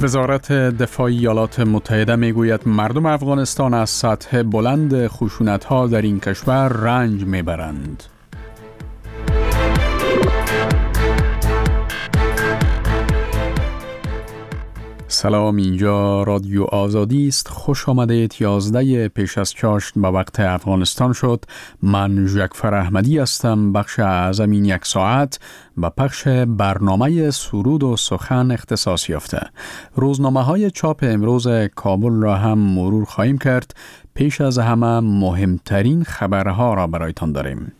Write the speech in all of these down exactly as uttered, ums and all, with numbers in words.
وزارت دفاع ایالات متحده میگوید مردم افغانستان از سطح بلند خشونت‌ها در این کشور رنج میبرند. سلام، اینجا رادیو آزادی است. خوش آمدید. یازده پیش از چاشت به وقت افغانستان شد. من جعفر احمدی هستم. بخش اعظم این یک ساعت با پخش برنامه سرود و سخن اختصاص یافته. روزنامه های چاپ امروز کابل را هم مرور خواهیم کرد. پیش از همه مهمترین خبرها را برایتان داریم.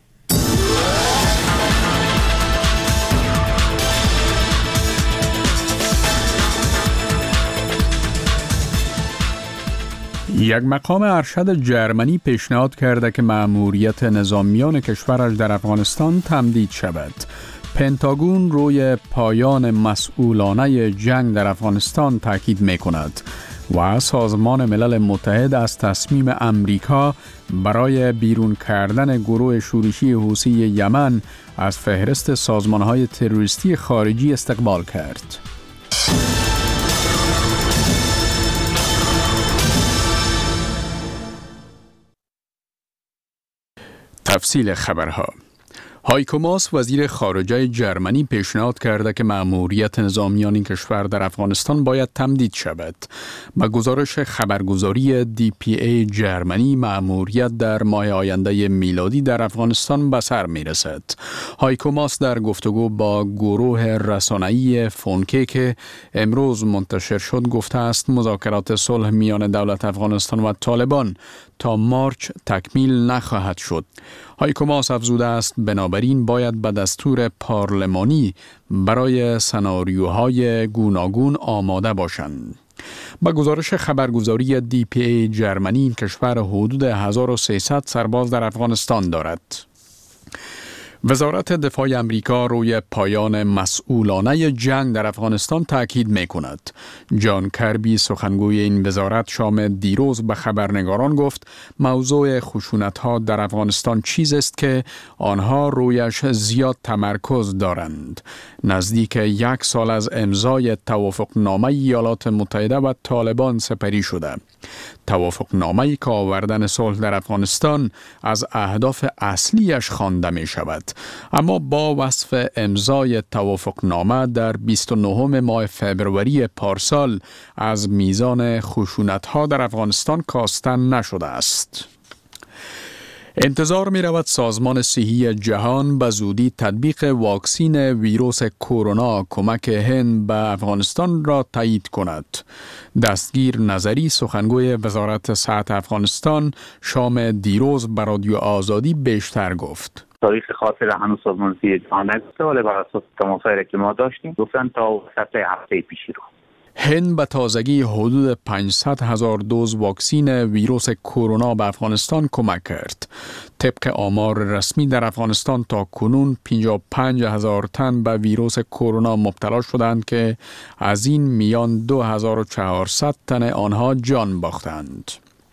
یک مقام ارشد جرمنی پیشنهاد کرده که مأموریت نظامیان کشورش در افغانستان تمدید شود. پنتاگون روی پایان مسئولانه جنگ در افغانستان تاکید می کند و سازمان ملل متحد از تصمیم امریکا برای بیرون کردن گروه شورشی حوثی یمن از فهرست سازمان‌های تروریستی خارجی استقبال کرد. تفصیل خبرها. هایکو ماس وزیر خارجه جرمنی پیشنهاد کرده که مأموریت نظامیان این کشور در افغانستان باید تمدید شود. با گزارش خبرگزاری دی پی ای جرمنی، مأموریت در ماه آینده میلادی در افغانستان به سر می رسد. هایکو ماس در گفتگو با گروه رسانه‌ای فونکه که امروز منتشر شد گفته است مذاکرات صلح میان دولت افغانستان و طالبان تا مارچ تکمیل نخواهد شد. هایکو ماس افزوده است بنابراین باید به دستور پارلمانی برای سناریوهای گوناگون آماده باشند. با گزارش خبرگزاری دی پی ای جرمنی، این کشور حدود هزار و سیصد سرباز در افغانستان دارد. وزارت دفاع امریکا روی پایان مسئولانه جنگ در افغانستان تاکید می کند. جان کربی سخنگوی این وزارت شام دیروز به خبرنگاران گفت موضوع خشونت‌ها در افغانستان چیز است که آنها رویش زیاد تمرکز دارند. نزدیک یک سال از امضای توافقنامه ایالات متحده و طالبان سپری شده. توافقنامه‌ای که آوردن صلح در افغانستان از اهداف اصلیش خوانده می شود. اما با وصف امضای توافقنامه در بیست و نهم ماه فبروری پارسال از میزان خشونت‌ها در افغانستان کاسته نشده است. انتظار می رود سازمان صحی جهان به زودی تطبیق واکسین ویروس کرونا کمک هند به افغانستان را تایید کند. دستگیر نظری سخنگوی وزارت صحت افغانستان شام دیروز به رادیو آزادی بیشتر گفت. تاریخ خاصی را هنوز سازمان صحی جهان نگفته، ولی بر اساس تماسایی که ما داشتیم گفتن تا وسط هفته پیشی رو. هند به تازگی حدود پانصد هزار دوز واکسین ویروس کرونا به افغانستان کمک کرد. طبق آمار رسمی در افغانستان تا کنون پنجاه و پنج هزار تن به ویروس کرونا مبتلا شدند که از این میان دو هزار و چهارصد تن آنها جان باختند.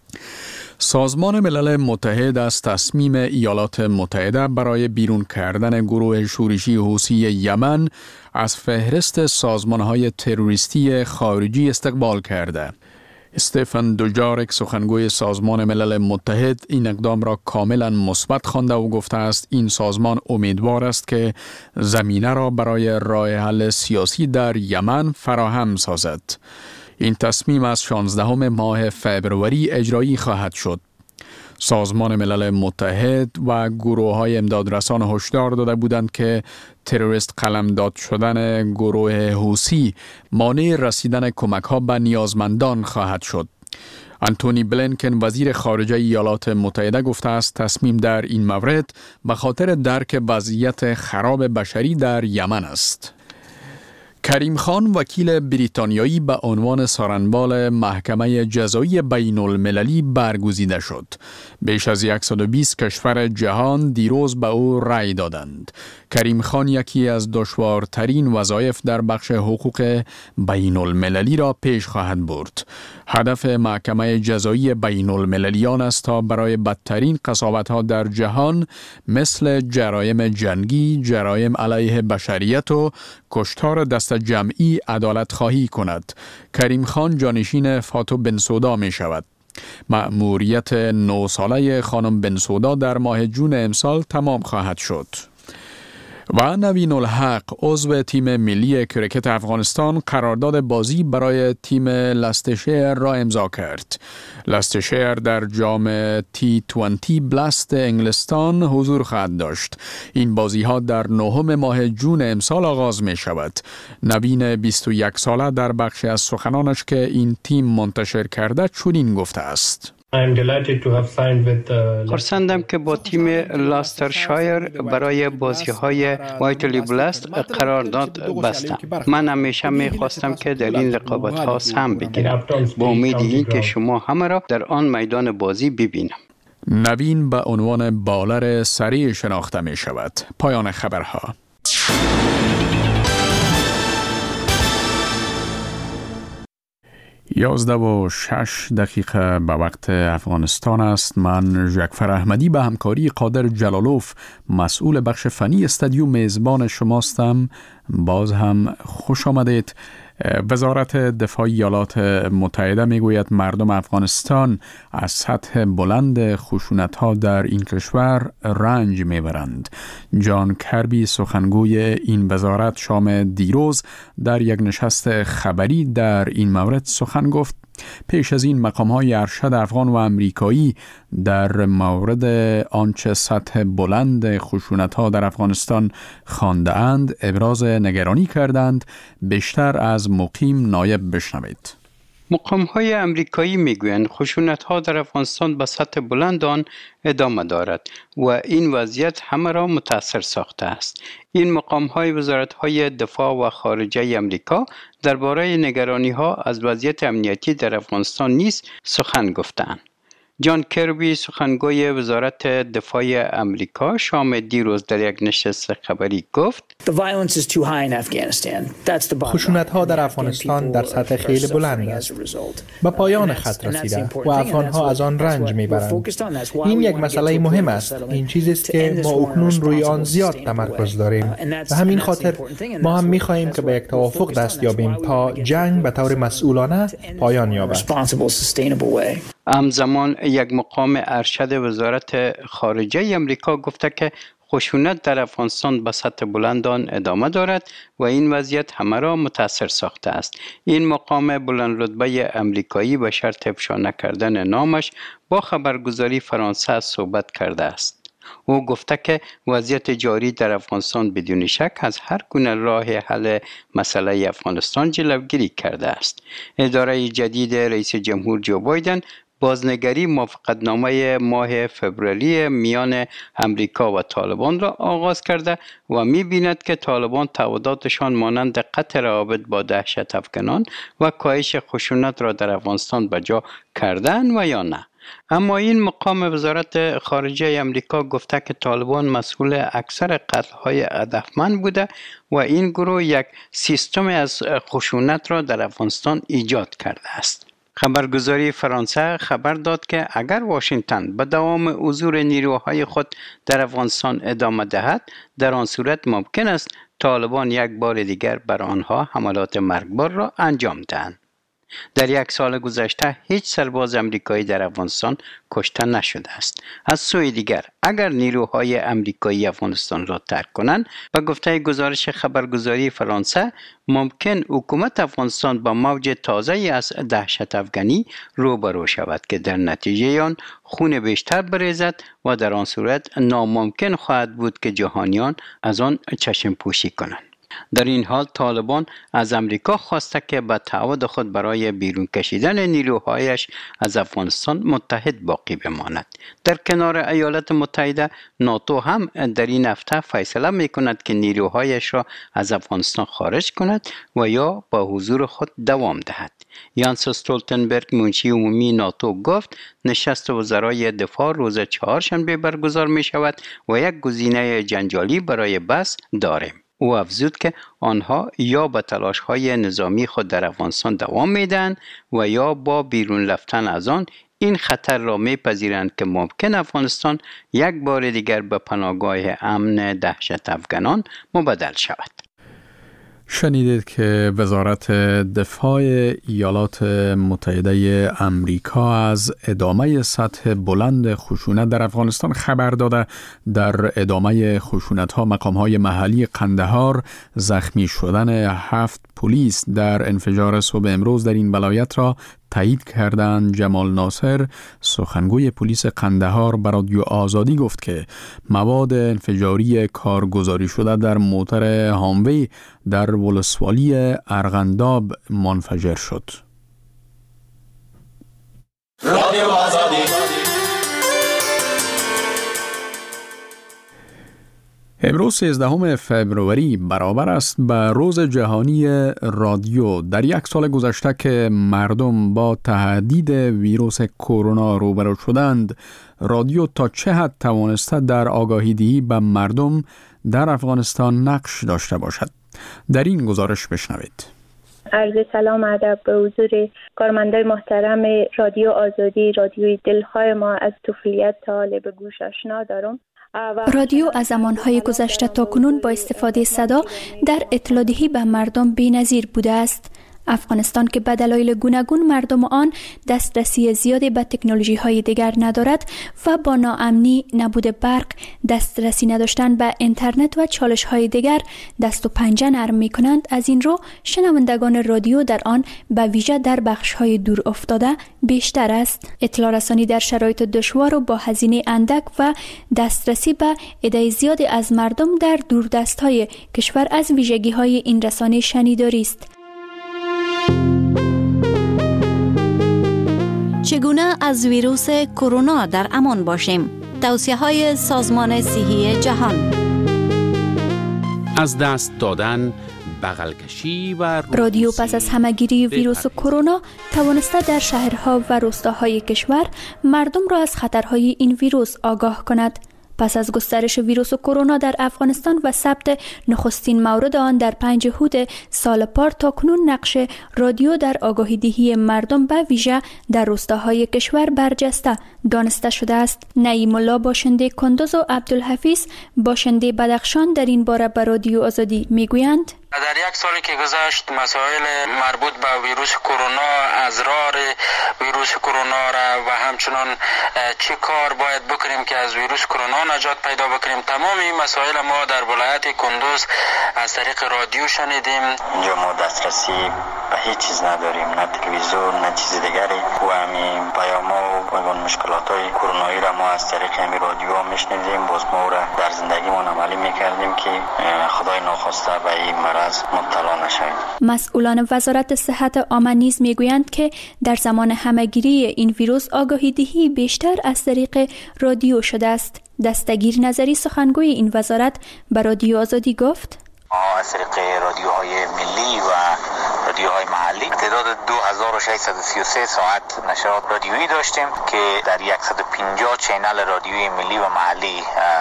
سازمان ملل متحد از تصمیم ایالات متحده برای بیرون کردن گروه شورشی حوثی یمن از فهرست سازمان‌های تروریستی خارجی استقبال کرده. استفن دوجارک سخنگوی سازمان ملل متحد این اقدام را کاملا مثبت خوانده و گفته است این سازمان امیدوار است که زمینه را برای راه حل سیاسی در یمن فراهم سازد. این تصمیم از شانزدهم ماه فبروری اجرایی خواهد شد. سازمان ملل متحد و گروه‌های امدادرسان هشدار داده بودند که تروریست قلمداد شدن گروه حوثی مانع رسیدن کمک‌ها به نیازمندان خواهد شد. آنتونی بلینکن وزیر خارجه ایالات متحده گفته است تصمیم در این مورد به خاطر درک وضعیت خراب بشری در یمن است. کریم خان وکیل بریتانیایی به عنوان سارنبال محکمه جزایی بین المللی برگزیده شد. بیش از صد و بیست کشور جهان دیروز به او رأی دادند. کریم خان یکی از دشوارترین وظایف در بخش حقوق بین المللی را پیش خواهد برد. هدف محکمه جزایی بین المللی آن است تا برای بدترین قساوت‌ها در جهان مثل جرایم جنگی، جرایم علیه بشریت و کشتار دست جمعی عدالت خواهی کند. کریم خان جانشین فاتو بنسودا می شود. مأموریت نه ساله خانم بنسودا در ماه جون امسال تمام خواهد شد. و نوین الحق عضو تیم ملی کرکت افغانستان قرارداد بازی برای تیم لستشیر را امضا کرد. لستشیر در جام تی بیست بلاست انگلستان حضور خواهد داشت. این بازی ها در نهم ماه جون امسال آغاز می شود. نوین بیست و یک ساله در بخشی از سخنانش که این تیم منتشر کرده چنین گفته است: خرسندم که با تیم لاسترشایر برای بازی‌های وایتلی بلاست قرارداد بستم. من همیشه می‌خواستم که در این رقابت‌ها سهم بگیرم، با امید این که شما همه را در آن میدان بازی ببینم. نوین به عنوان بالر سریع شناخته می شود. پایان خبرها. یازده و شش دقیقه به وقت افغانستان است. من جعفر احمدی به همکاری قادر جلالوف مسئول بخش فنی استادیوم میزبان شماستم. باز هم خوش آمدید. وزارت دفاع ایالات متحده میگوید مردم افغانستان از سطح بلند خشونت‌ها در این کشور رنج میبرند. جان کربی سخنگوی این وزارت شام دیروز در یک نشست خبری در این مورد سخن گفت. پیش از این مقام‌های ارشد افغان و امریکایی در مورد آنچه سطح بلند خشونت‌ها در افغانستان خوانده‌اند ابراز نگرانی کردند. بیشتر از مقیم نایب بشنوید. مقام‌های امریکایی میگویند خشونت‌ها در افغانستان به سطح بلند آن ادامه دارد و این وضعیت همه را متاثر ساخته است. این مقام‌های وزارت‌های دفاع و خارجه امریکا درباره نگرانی‌ها از وضعیت امنیتی در افغانستان نیز سخن گفتند. جان کربی سخنگوی وزارت دفاع امریکا شام دیروز در یک نشست خبری گفت: خشونت‌ها در افغانستان در سطح خیلی بلند است. به پایان خط رسیده و افغان‌ها از آن رنج می‌برند. این یک مسئله مهم است. این چیزی است که ما اکنون روی آن زیاد تمرکز داریم. به همین خاطر ما هم می‌خواهیم که به یک توافق دست یابیم تا جنگ به طور مسئولانه پایان یابد. همزمان یک مقام ارشد وزارت خارجه امریکا گفته که خشونت در افغانستان به سطح بلند آن ادامه دارد و این وضعیت همه را متاثر ساخته است. این مقام بلند رتبه امریکایی به شرط افشا نکردن نامش با خبرگزاری فرانسه صحبت کرده است. او گفته که وضعیت جاری در افغانستان بدون شک از هر گونه راه حل مسئله افغانستان جلوگیری کرده است. اداره جدید رئیس جمهور جو بایدن بازنگری موافقتنامه ماه فوریه میان امریکا و طالبان را آغاز کرده و می‌بیند که طالبان تعهداتشان مانند قطع روابط با دهشت افکنان و کاهش خشونت را در افغانستان بجا کردن و یا نه. اما این مقام وزارت خارجه امریکا گفته که طالبان مسئول اکثر قتل‌های هدفمند بوده و این گروه یک سیستم از خشونت را در افغانستان ایجاد کرده است. خبرگزاری فرانسه خبر داد که اگر واشنگتن به دوام حضور نیروهای خود در افغانستان ادامه دهد، در آن صورت ممکن است طالبان یک بار دیگر بر آنها حملات مرگبار را انجام دهند. در یک سال گذشته هیچ سرباز امریکایی در افغانستان کشته نشده است. از سوی دیگر اگر نیروهای امریکایی افغانستان را ترک کنند، به گفته گزارش خبرگزاری فرانسه ممکن حکومت افغانستان با موج تازه از دهشت افغانی روبرو شود که در نتیجه آن خون بیشتر بریزد و در آن صورت ناممکن خواهد بود که جهانیان از آن چشم پوشی کنند. در این حال طالبان از امریکا خواسته که به تعهد خود برای بیرون کشیدن نیروهایش از افغانستان متحد باقی بماند. در کنار ایالات متحده، ناتو هم در این هفته فیصله می‌کند که نیروهایش را از افغانستان خارج کند و یا با حضور خود دوام دهد. یانس استولتنبرگ منشی عمومی ناتو گفت نشست وزرای دفاع روز چهارشنبه برگزار می شود و یک گزینه جنجالی برای بحث داریم. او افزود که آنها یا به تلاش‌های نظامی خود در افغانستان دوام میدن و یا با بیرون رفتن از آن این خطر را میپذیرند که ممکن افغانستان یک بار دیگر به پناهگاه امن دهشت افغانان مبدل شود. شنیدید که وزارت دفاع ایالات متحده امریکا از ادامه سطح بلند خشونت در افغانستان خبر داده. در ادامه خشونت‌ها مقام‌های محلی قندهار زخمی شدن هفت پلیس در انفجار صبح امروز در این ولایت را تایید کردند. جمال ناصر سخنگوی پلیس قندهار به رادیو آزادی گفت که مواد انفجاری کارگزاری شده در موتر هاموی در ولسوالی ارغنداب منفجر شد. رادیو آزادی. امروز سیزدهم فبروری برابر است به روز جهانی رادیو. در یک سال گذشته که مردم با تهدید ویروس کرونا روبرو شدند، رادیو تا چه حد توانسته در آگاهی دهی به مردم در افغانستان نقش داشته باشد؟ در این گزارش بشنوید. عرض سلام ادب به حضور کارمندای محترم رادیو آزادی، رادیوی دلهای ما از طفولیت تا حال به گوش آشنا دارم. رادیو از زمانهای گذشته تا کنون با استفاده صدا در اطلاع دهی به مردم بی‌نظیر بوده است. افغانستان که به دلایل گوناگون مردم آن دسترسی زیادی به تکنولوژی‌های دیگر ندارد و با ناامنی، نبود برق، دسترسی نداشتن به اینترنت و چالش‌های دیگر دست و پنجه نرم می‌کنند، از این رو شنوندگان رادیو در آن به ویژه در بخش‌های دور افتاده بیشتر است. اطلاع رسانی در شرایط دشوار و با هزینه اندک و دسترسی به عده زیادی از مردم در دوردست‌های کشور از ویژگی‌های این رسانه شنیداری است. چگونه از ویروس کرونا در امان باشیم؟ توصیه‌های سازمان صحی جهان. از دست دادن، بغل کشی و رادیو پس از همه‌گیری ویروس کرونا توانسته در شهرها و روستاهای کشور مردم را از خطرهای این ویروس آگاه کند. پس از گسترش ویروس کرونا در افغانستان و ثبت نخستین مورد آن در پنج هود سال پار، تا کنون نقش رادیو در آگاهی دهی مردم به ویژه در روستاهای کشور برجسته دانسته شده است. نعیم الله باشنده کندوز و عبدالحفیظ باشنده بدخشان در این باره به رادیو آزادی میگویند: در یک سالی که گذشت مسائل مربوط به ویروس کرونا، ازرار ویروس کرونا را و همچنان چه کار باید بکنیم که از ویروس کرونا نجات پیدا بکنیم، تمام این مسائل ما در ولایت کندوز از طریق رادیو شنیدیم. اینجا ما دسترسی به هیچ چیز نداریم، نه تلویزیون نه چیز دیگری، و همین پیاما و مشکلات های کرونایی را ما از طریق همین رادیو میشنیدیم. باز ما را در زندگیمون عملی میکردیم که خدای ناخواسته به این مرض مبتلا نشویم. مسئولان وزارت صحت عامه نیز میگویند که در زمان همه‌گیری این ویروس آگاهی دهی بیشتر از طریق رادیو شده است. دستگیر نظری سخنگوی این وزارت به رادیو آزادی گفت: از طریق رادیوهای ملی و رادیوهای محلی تعداد دو هزار و ششصد و سی و سه ساعت نشرات رادیویی داشتیم که در صد و پنجاه چینل رادیویی ملی و محلی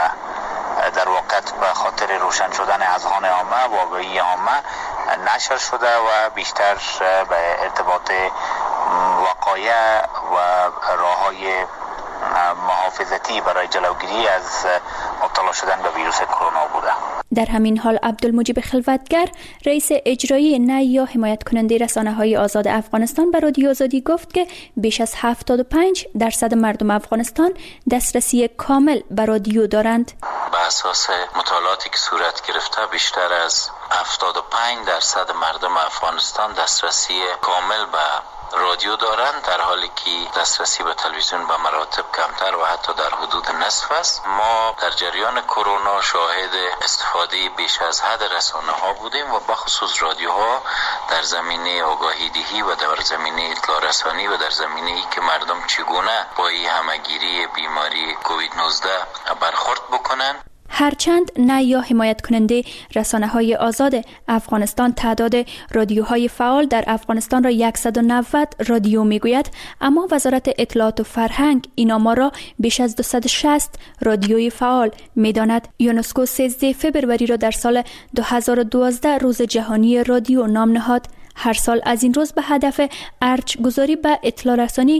در واقع به خاطر روشن شدن اذهان عامه و آگاهی عامه نشر شده و بیشتر به ارتباط وقایع و راههای محافظتی برای جلوگیری از مبتلا شدن به ویروس کرونا بوده. در همین حال عبدالمجیب خلوتگر رئیس اجرایی نه یا حمایت کننده رسانه‌های آزاد افغانستان به رادیو آزادی گفت که بیش از هفتاد و پنج درصد مردم افغانستان دسترسی کامل به رادیو دارند. به اساس مطالعاتی که صورت گرفته بیشتر از هفتاد و پنج درصد مردم افغانستان دسترسی کامل به رادیو دارند، در حالی که دسترسی به تلویزیون به مراتب کمتر و حتی در حدود نصف است. ما در جریان کرونا شاهد استفاده بیش از حد رسانه ها بودیم و بخصوص رادیوها در زمینه آگاهی دهی و در زمینه اطلاع رسانی و در زمینه ای که مردم چگونه با این همه‌گیری بیماری کووید نوزده برخورد بکنند. هرچند نه یا حمایت کننده رسانه‌های آزاد افغانستان تعداد رادیوهای فعال در افغانستان را صد و نود رادیو میگوید، اما وزارت اطلاعات و فرهنگ این آمار را بیش از دویست و شصت رادیوی فعال میداند. یونسکو سیزدهم فوریه را در سال دو هزار و دوازده روز جهانی رادیو نام نهاد. هر سال از این روز به هدف ارج گذاری به اطلاع رسانی